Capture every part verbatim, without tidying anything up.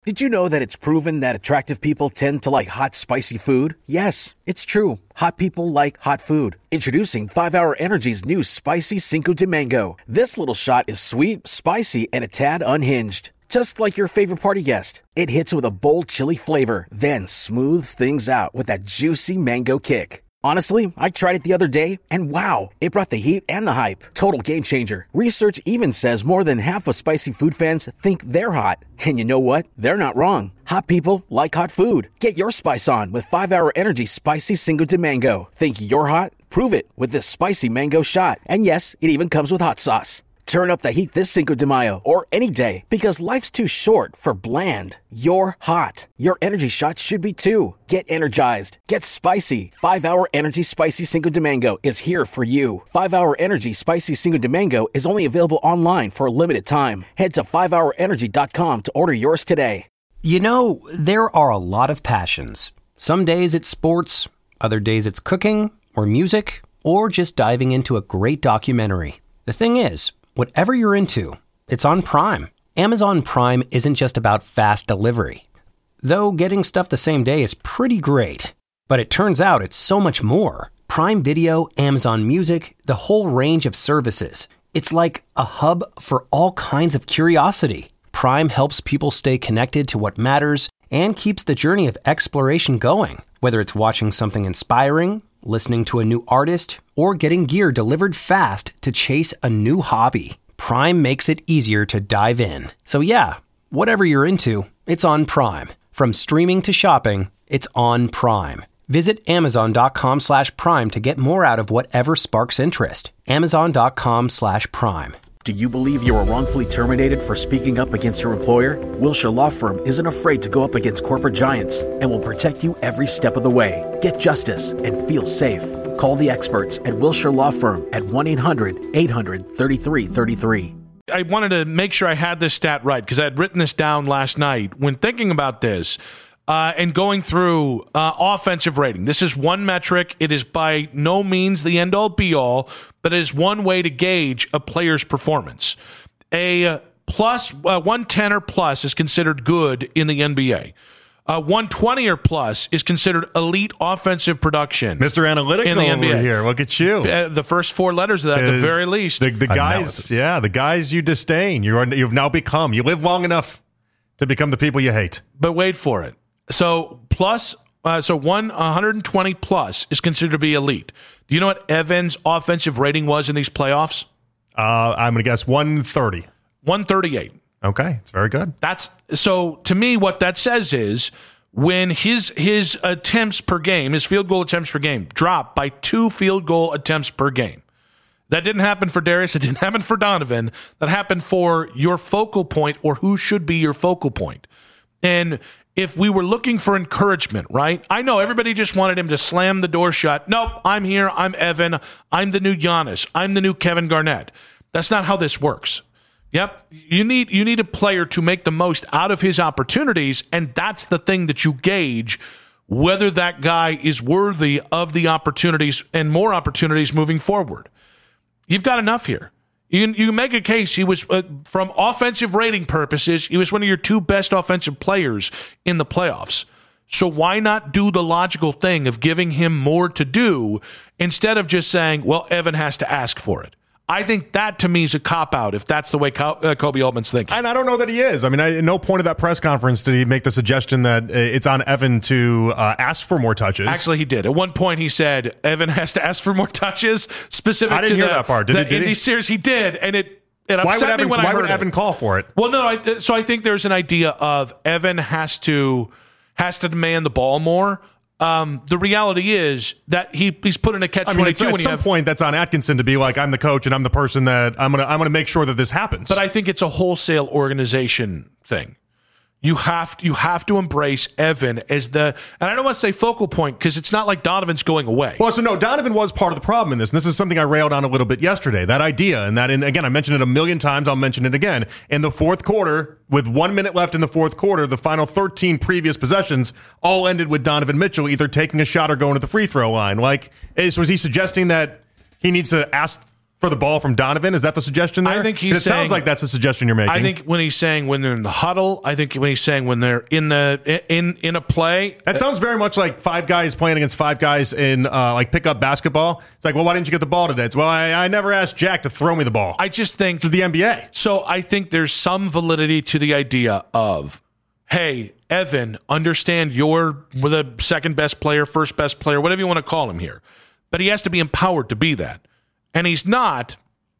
Did you know that it's proven that attractive people tend to like hot, spicy food? Yes, it's true. Hot people like hot food. Introducing five hour Energy's new Spicy Cinco de Mango. This little shot is sweet, spicy, and a tad unhinged. Just like your favorite party guest. It hits with a bold chili flavor, then smooths things out with that juicy mango kick. Honestly, I tried it the other day, and wow, it brought the heat and the hype. Total game changer. Research even says more than half of spicy food fans think they're hot. And you know what? They're not wrong. Hot people like hot food. Get your spice on with five hour Energy Spicy Cinco de Mango. Think you're hot? Prove it with this spicy mango shot. And yes, it even comes with hot sauce. Turn up the heat this Cinco de Mayo or any day because life's too short for bland. You're hot. Your energy shot should be too. Get energized. Get spicy. five hour Energy Spicy Cinco de Mango is here for you. five hour Energy Spicy Cinco de Mango is only available online for a limited time. Head to five hour energy dot com to order yours today. You know, there are a lot of passions. Some days it's sports, other days it's cooking or music, or just diving into a great documentary. The thing is, whatever you're into, it's on Prime. Amazon Prime isn't just about fast delivery. Though getting stuff the same day is pretty great. But it turns out it's so much more. Prime Video, Amazon Music, the whole range of services. It's like a hub for all kinds of curiosity. Prime helps people stay connected to what matters and keeps the journey of exploration going. Whether it's watching something inspiring, listening to a new artist, or getting gear delivered fast to chase a new hobby, Prime makes it easier to dive in. So yeah, whatever you're into, it's on Prime. From streaming to shopping, it's on Prime. Visit amazon.com slash prime to get more out of whatever sparks interest. Amazon.com slash prime. Do you believe you were wrongfully terminated for speaking up against your employer? Wilshire Law Firm isn't afraid to go up against corporate giants and will protect you every step of the way. Get justice and feel safe. Call the experts at Wilshire Law Firm at one eight hundred eight hundred thirty-three thirty-three. I wanted to make sure I had this stat right because I had written this down last night. When thinking about this uh, and going through uh, offensive rating, this is one metric. It is by no means the end-all, be-all, but it is one way to gauge a player's performance. A plus, uh, one ten or plus is considered good in the N B A. Uh, one twenty or plus is considered elite offensive production. Mister Analytical in the N B A. Over here. Look at you. Uh, the first four letters of that, at uh, the very least. The, the guys, yeah, the guys you disdain. You are, you've now become. You live long enough to become the people you hate. But wait for it. So plus, uh, so one one twenty plus is considered to be elite. Do you know what Evans' offensive rating was in these playoffs? Uh, I'm going to guess one thirty. one thirty-eight. Okay, it's very good. That's so to me what that says is when his his attempts per game, his field goal attempts per game dropped by two field goal attempts per game. That didn't happen for Darius, it didn't happen for Donovan. That happened for your focal point or who should be your focal point. And if we were looking for encouragement, right? I know everybody just wanted him to slam the door shut. Nope, I'm here, I'm Evan, I'm the new Giannis, I'm the new Kevin Garnett. That's not how this works. Yep, you need you need a player to make the most out of his opportunities, and that's the thing that you gauge whether that guy is worthy of the opportunities and more opportunities moving forward. You've got enough here. You can, you can make a case he was, uh, from offensive rating purposes, he was one of your two best offensive players in the playoffs. So why not do the logical thing of giving him more to do instead of just saying, well, Evan has to ask for it? I think that, to me, is a cop-out if that's the way uh, Kobe Altman's thinking. And I don't know that he is. I mean, I, at no point of that press conference did he make the suggestion that uh, it's on Evan to uh, ask for more touches. Actually, he did. At one point, he said Evan has to ask for more touches specific I didn't to hear the, that part. Did the he, did Indy he? series. He did, and it, it upset why would Evan, me when why I heard would Evan it. call for it? Well, no. I, so I think there's an idea of Evan has to has to demand the ball more. Um, the reality is that he he's put in a catch twenty-two. I mean, when at some have, point, that's on Atkinson to be like, I'm the coach and I'm the person that I'm gonna I'm gonna make sure that this happens. But I think it's a wholesale organization thing. You have to, you have to embrace Evan as the, and I don't want to say focal point because it's not like Donovan's going away. Well, so no, Donovan was part of the problem in this. And this is something I railed on a little bit yesterday. That idea, and that, and again, I mentioned it a million times. I'll mention it again. In the fourth quarter, with one minute left in the fourth quarter, the final thirteen previous possessions all ended with Donovan Mitchell either taking a shot or going to the free throw line. Like, is, was he suggesting that he needs to ask For the ball from Donovan? Is that the suggestion there? I think he's It saying, sounds like that's the suggestion you're making. I think when he's saying when they're in the huddle, I think when he's saying when they're in the in in a play. That sounds very much like five guys playing against five guys in uh, like pickup basketball. It's like, well, why didn't you get the ball today? It's, well, I, I never asked Jack to throw me the ball. I just think this is the N B A. So I think there's some validity to the idea of, hey, Evan, understand you're the second best player, first best player, whatever you want to call him here. But he has to be empowered to be that. And he's not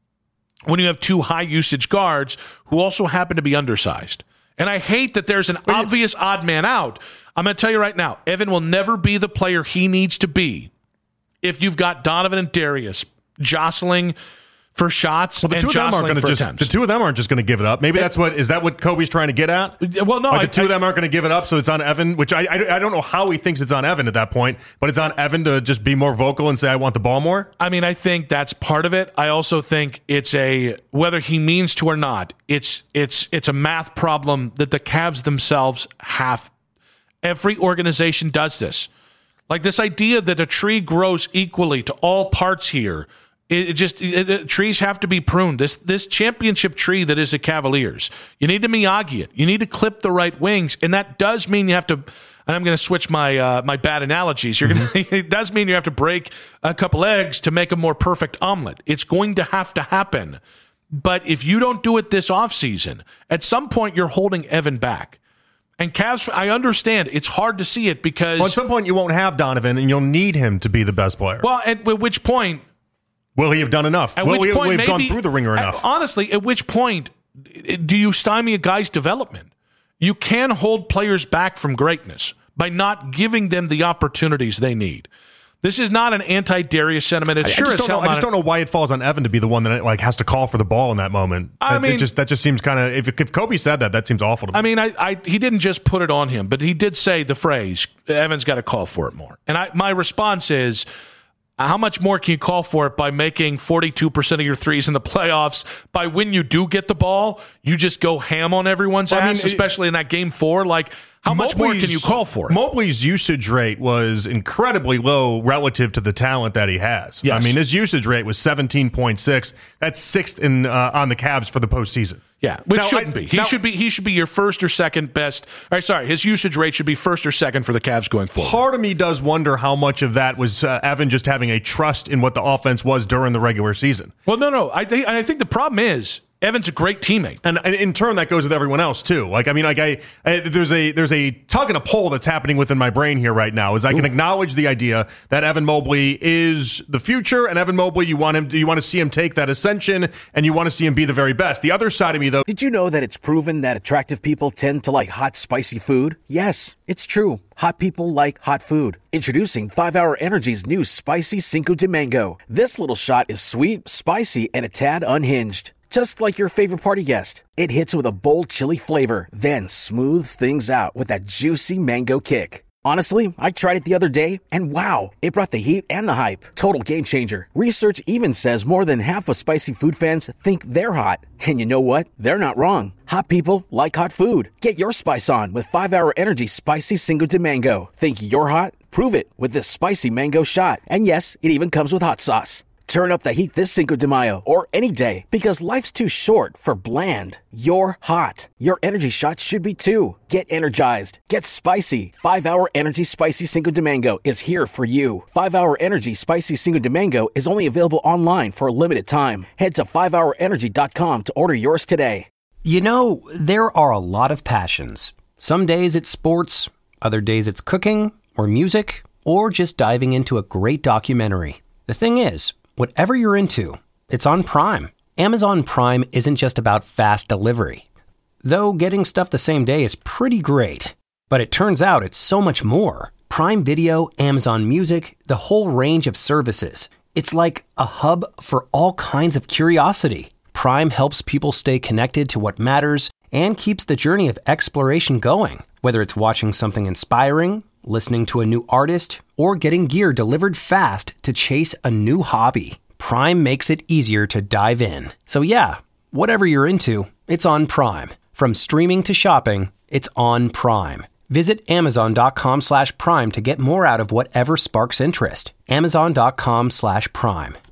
when you have two high usage guards who also happen to be undersized. And I hate that there's an Wait, obvious odd man out. I'm going to tell you right now, Evan will never be the player he needs to be if you've got Donovan and Darius jostling for shots well, the and two of them aren't jostling gonna for just, attempts. The two of them aren't just going to give it up. Maybe that's what, is that what Kobe's trying to get at? Well, no. Like I, the two I, of them aren't going to give it up, so it's on Evan, which I, I I don't know how he thinks it's on Evan at that point, but it's on Evan to just be more vocal and say, I want the ball more? I mean, I think that's part of it. I also think it's a, whether he means to or not, it's it's it's a math problem that the Cavs themselves have. Every organization does this. Like this idea that a tree grows equally to all parts here. It just it, it, trees have to be pruned. This this championship tree that is the Cavaliers, you need to Miyagi it. You need to clip the right wings, and that does mean you have to. And I'm going to switch my uh, my bad analogies. You're mm-hmm. going it does mean you have to break a couple eggs to make a more perfect omelet. It's going to have to happen. But if you don't do it this offseason, at some point you're holding Evan back. And Cavs, I understand it's hard to see it because well, at some point you won't have Donovan, and you'll need him to be the best player. Well, at, at which point? Will he have done enough? At Will which we, point, we've maybe, gone through the ringer enough. At, honestly, at which point do you stymie a guy's development? You can hold players back from greatness by not giving them the opportunities they need. This is not an anti-Darius sentiment. It's I, sure I as just, hell know, I just don't know why it falls on Evan to be the one that like has to call for the ball in that moment. I it, mean, it just that just seems kind of if, if Kobe said that, that seems awful to me. I mean, I, I he didn't just put it on him, but he did say the phrase, Evan's got to call for it more. And I, my response is, how much more can you call for it by making forty-two percent of your threes in the playoffs? By when you do get the ball, you just go ham on everyone's well, ass, I mean, especially in that game four. Like, how much more can you call for it? Mobley's usage rate was incredibly low relative to the talent that he has. Yes. I mean, his usage rate was seventeen point six. That's sixth in uh, on the Cavs for the postseason. Yeah, which now, shouldn't I, be. He now, should be. He should be your first or second best. All right, sorry, his usage rate should be first or second for the Cavs going forward. Part of me does wonder how much of that was uh, Evan just having a trust in what the offense was during the regular season. Well, no, no. I think. I think the problem is Evan's a great teammate, and, and in turn that goes with everyone else too. Like I mean, like I, I there's a there's a tug and a pull that's happening within my brain here right now. Is I can Ooh. acknowledge the idea that Evan Mobley is the future, and Evan Mobley, you want him, you want to see him take that ascension, and you want to see him be the very best. The other side of me, though, did you know that it's proven that attractive people tend to like hot, spicy food? Yes, it's true. Hot people like hot food. Introducing five hour Energy's new Spicy Cinco de Mango. This little shot is sweet, spicy, and a tad unhinged. Just like your favorite party guest. It hits with a bold chili flavor, then smooths things out with that juicy mango kick. Honestly, I tried it the other day, and wow, it brought the heat and the hype. Total game changer. Research even says more than half of spicy food fans think they're hot. And you know what? They're not wrong. Hot people like hot food. Get your spice on with five hour Energy Spicy Cinco de Mango. Think you're hot? Prove it with this spicy mango shot. And yes, it even comes with hot sauce. Turn up the heat this Cinco de Mayo or any day because life's too short for bland. You're hot. Your energy shot should be too. Get energized. Get spicy. five hour Energy Spicy Cinco de Mango is here for you. five hour Energy Spicy Cinco de Mango is only available online for a limited time. Head to five hour energy dot com to order yours today. You know, there are a lot of passions. Some days it's sports, other days it's cooking or music, or just diving into a great documentary. The thing is, whatever you're into, it's on Prime. Amazon Prime isn't just about fast delivery. Though getting stuff the same day is pretty great. But it turns out it's so much more. Prime Video, Amazon Music, the whole range of services. It's like a hub for all kinds of curiosity. Prime helps people stay connected to what matters and keeps the journey of exploration going. Whether it's watching something inspiring, listening to a new artist, or getting gear delivered fast to chase a new hobby, Prime makes it easier to dive in. So yeah, whatever you're into, it's on Prime. From streaming to shopping, it's on Prime. Visit amazon.com slash prime to get more out of whatever sparks interest. Amazon.com slash prime.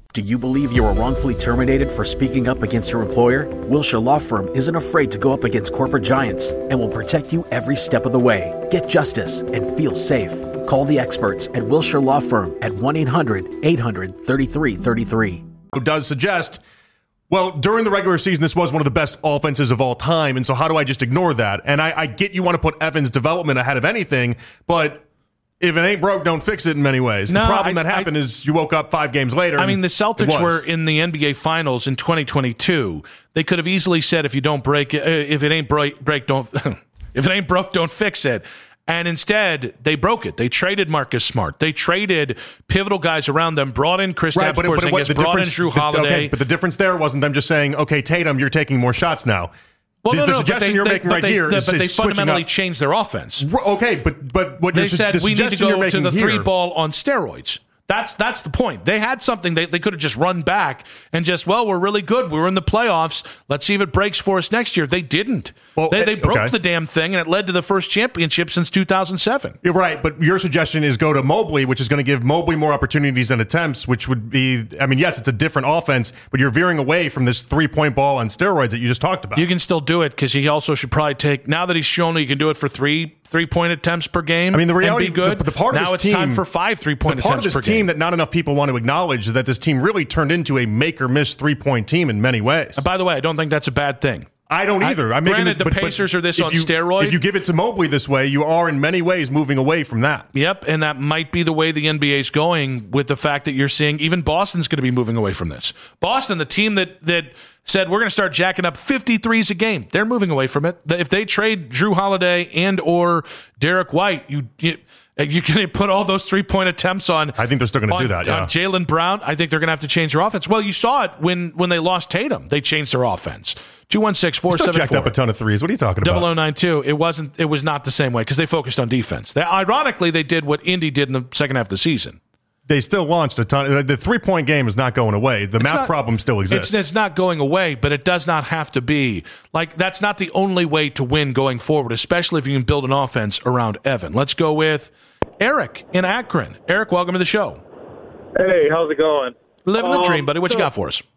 Do you believe you were wrongfully terminated for speaking up against your employer? Wilshire Law Firm isn't afraid to go up against corporate giants and will protect you every step of the way. Get justice and feel safe. Call the experts at Wilshire Law Firm at one eight hundred eight hundred thirty-three thirty-three. Does suggest, well, during the regular season, this was one of the best offenses of all time, and so how do I just ignore that? And I, I get you want to put Evans' development ahead of anything, but if it ain't broke, don't fix it in many ways. No, the problem I, that happened I, is you woke up five games later. I mean, the Celtics was. were in the N B A Finals in twenty twenty-two. They could have easily said, if you don't break it, if it ain't break, break don't, if it ain't broke, don't fix it. And instead, they broke it. They traded Marcus Smart. They traded pivotal guys around them, brought in Kristaps right, but, but what, Porzingis, brought in Jrue Holiday. The, okay, but the difference there wasn't them just saying, okay, Tatum, you're taking more shots now. Well, the, no, the no, suggestion they, you're they, making right they, here they, is, but is they fundamentally up. changed their offense. Okay, but but what they you're, said the we need to you're go to the here, three ball on steroids. That's that's the point. They had something they, they could have just run back and just, well, we're really good. We're in the playoffs. Let's see if it breaks for us next year. They didn't. Well, they, they broke okay. the damn thing, and it led to the first championship since two thousand seven. You're right, but your suggestion is go to Mobley, which is going to give Mobley more opportunities and attempts, which would be, I mean, yes, it's a different offense, but you're veering away from this three-point ball on steroids that you just talked about. You can still do it because he also should probably take, now that he's shown that he can do it for three three-point attempts per game. I mean, the reality, and be good. The, the part of now this it's team, time for five three-point attempts per game. Part of this team that not enough people want to acknowledge is that this team really turned into a make-or-miss three-point team in many ways. And by the way, I don't think that's a bad thing. I don't either. I, I'm granted, this, the but, Pacers but are this on you, steroids. If you give it to Mobley this way, you are in many ways moving away from that. Yep, and that might be the way the N B A is going with the fact that you're seeing even Boston's going to be moving away from this. Boston, the team that that said we're going to start jacking up fifty-threes a game, they're moving away from it. If they trade Jrue Holiday and or Derek White, you. you You can put all those three-point attempts on. I think they're still going to do that. Yeah. Jaylen Brown, I think they're going to have to change their offense. Well, you saw it when when they lost Tatum. They changed their offense. two one six, four seven four. Still jacked up a ton of threes. What are you talking about? double oh nine two. It wasn't. It was not the same way because they focused on defense. They, ironically, they did what Indy did in the second half of the season. They still launched a ton. The three-point game is not going away. The it's math not, problem still exists. It's, it's not going away, but it does not have to be. Like, that's not the only way to win going forward, especially if you can build an offense around Evan. Let's go with Eric in Akron. Eric, welcome to the show. Hey, how's it going? Living the um, dream, buddy. What so you got for us?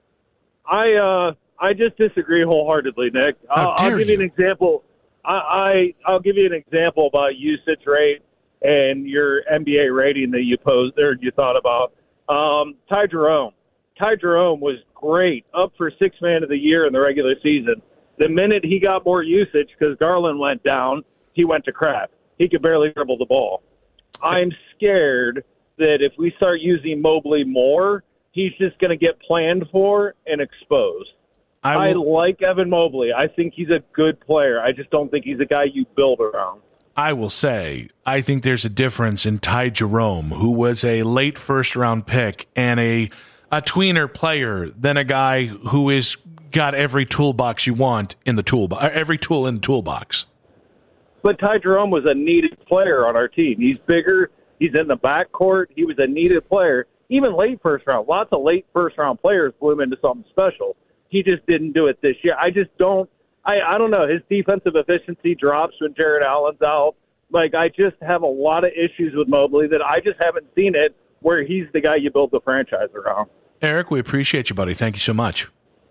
I uh, I just disagree wholeheartedly, Nick. How I'll, dare I'll give you. you an example. I, I I'll give you an example about usage rate and your N B A rating that you posed or you thought about. Um, Ty Jerome. Ty Jerome was great, up for sixth man of the year in the regular season. The minute he got more usage because Garland went down, he went to crap. He could barely dribble the ball. I'm scared that if we start using Mobley more, he's just going to get planned for and exposed. I, I will, like Evan Mobley. I think he's a good player. I just don't think he's a guy you build around. I will say, I think there's a difference in Ty Jerome, who was a late first-round pick and a, a tweener player, than a guy who is got every toolbox you want in the toolbox, every tool in the toolbox. But Ty Jerome was a needed player on our team. He's bigger. He's in the backcourt. He was a needed player. Even late first round. Lots of late first-round players bloom into something special. He just didn't do it this year. I just don't. I, I don't know. His defensive efficiency drops when Jared Allen's out. Like, I just have a lot of issues with Mobley that I just haven't seen it where he's the guy you build the franchise around. Eric, we appreciate you, buddy. Thank you so much.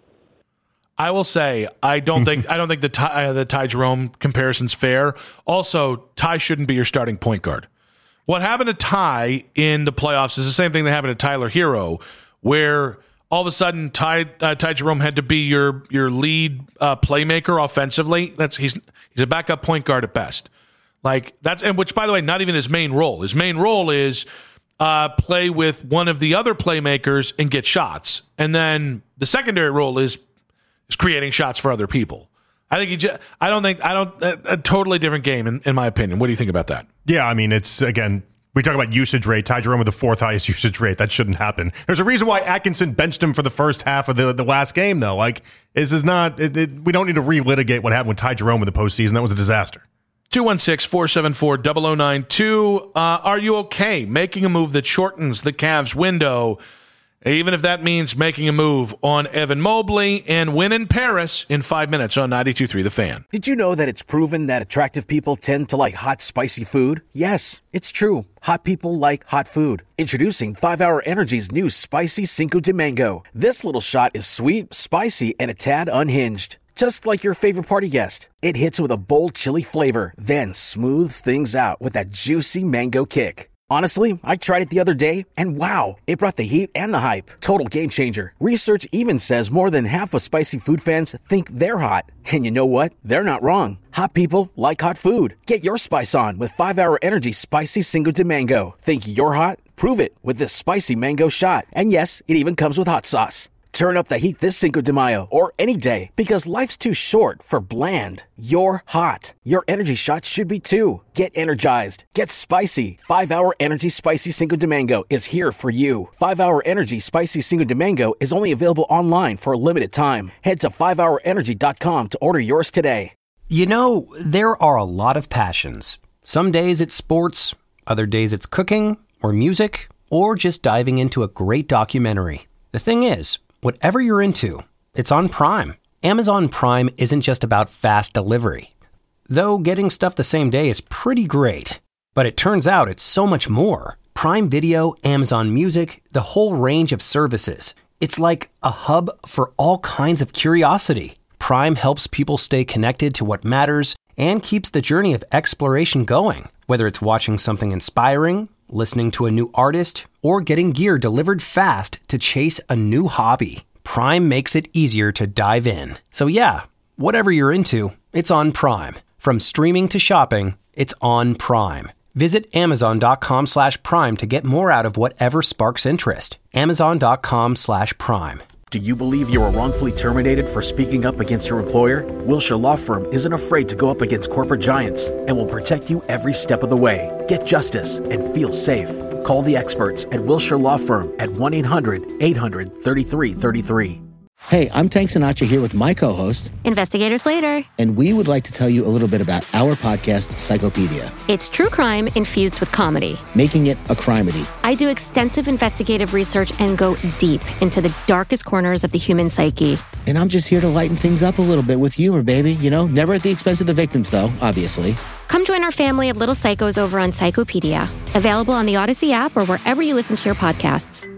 I will say I don't think I don't think the Ty, uh, the Ty Jerome comparison's fair. Also, Ty shouldn't be your starting point guard. What happened to Ty in the playoffs is the same thing that happened to Tyler Hero, where all of a sudden Ty uh, Ty Jerome had to be your your lead uh, playmaker offensively. That's he's he's a backup point guard at best. Like that's and which, by the way, not even his main role. His main role is uh, play with one of the other playmakers and get shots, and then the secondary role is is creating shots for other people. I think he. Just, I don't think. I don't. A, a totally different game, in, in my opinion. What do you think about that? Yeah, I mean, it's again. We talk about usage rate. Ty Jerome with the fourth highest usage rate. That shouldn't happen. There's a reason why Atkinson benched him for the first half of the, the last game, though. Like, this is not. It, it, we don't need to relitigate what happened with Ty Jerome in the postseason. That was a disaster. two one six, four seven four, zero zero nine two. Uh, are you okay making a move that shortens the Cavs window even if that means making a move on Evan Mobley and win in Paris in five minutes on ninety-two point three The Fan. Did you know that it's proven that attractive people tend to like hot, spicy food? Yes, it's true. Hot people like hot food. Introducing five hour Energy's new Spicy Cinco de Mango. This little shot is sweet, spicy, and a tad unhinged. Just like your favorite party guest. It hits with a bold chili flavor, then smooths things out with that juicy mango kick. Honestly, I tried it the other day, and wow, it brought the heat and the hype. Total game changer. Research even says more than half of spicy food fans think they're hot. And you know what? They're not wrong. Hot people like hot food. Get your spice on with five hour Energy Spicy Cinco de Mango. Think you're hot? Prove it with this spicy mango shot. And yes, it even comes with hot sauce. Turn up the heat this Cinco de Mayo or any day because life's too short for bland. You're hot. Your energy shot should be too. Get energized. Get spicy. five hour Energy Spicy Cinco de Mango is here for you. five hour Energy Spicy Cinco de Mango is only available online for a limited time. Head to five hour energy dot com to order yours today. You know, there are a lot of passions. Some days it's sports, other days it's cooking or music, or just diving into a great documentary. The thing is, whatever you're into, it's on Prime. Amazon Prime isn't just about fast delivery. Though getting stuff the same day is pretty great. But it turns out it's so much more. Prime Video, Amazon Music, the whole range of services. It's like a hub for all kinds of curiosity. Prime helps people stay connected to what matters and keeps the journey of exploration going. Whether it's watching something inspiring, listening to a new artist, or getting gear delivered fast to chase a new hobby, Prime makes it easier to dive in. So yeah, whatever you're into, it's on Prime. From streaming to shopping, it's on Prime. Visit amazon.com slash prime to get more out of whatever sparks interest. Amazon.com slash prime. Do you believe you were wrongfully terminated for speaking up against your employer? Wilshire Law Firm isn't afraid to go up against corporate giants and will protect you every step of the way. Get justice and feel safe. Call the experts at Wilshire Law Firm at one eight hundred eight hundred thirty-three thirty-three. Hey, I'm Tank Sinatra here with my co-host, Investigator Slater. And we would like to tell you a little bit about our podcast, Psychopedia. It's true crime infused with comedy. Making it a crimedy. I do extensive investigative research and go deep into the darkest corners of the human psyche. And I'm just here to lighten things up a little bit with humor, baby. You know, never at the expense of the victims, though, obviously. Come join our family of little psychos over on Psychopedia. Available on the Odyssey app or wherever you listen to your podcasts.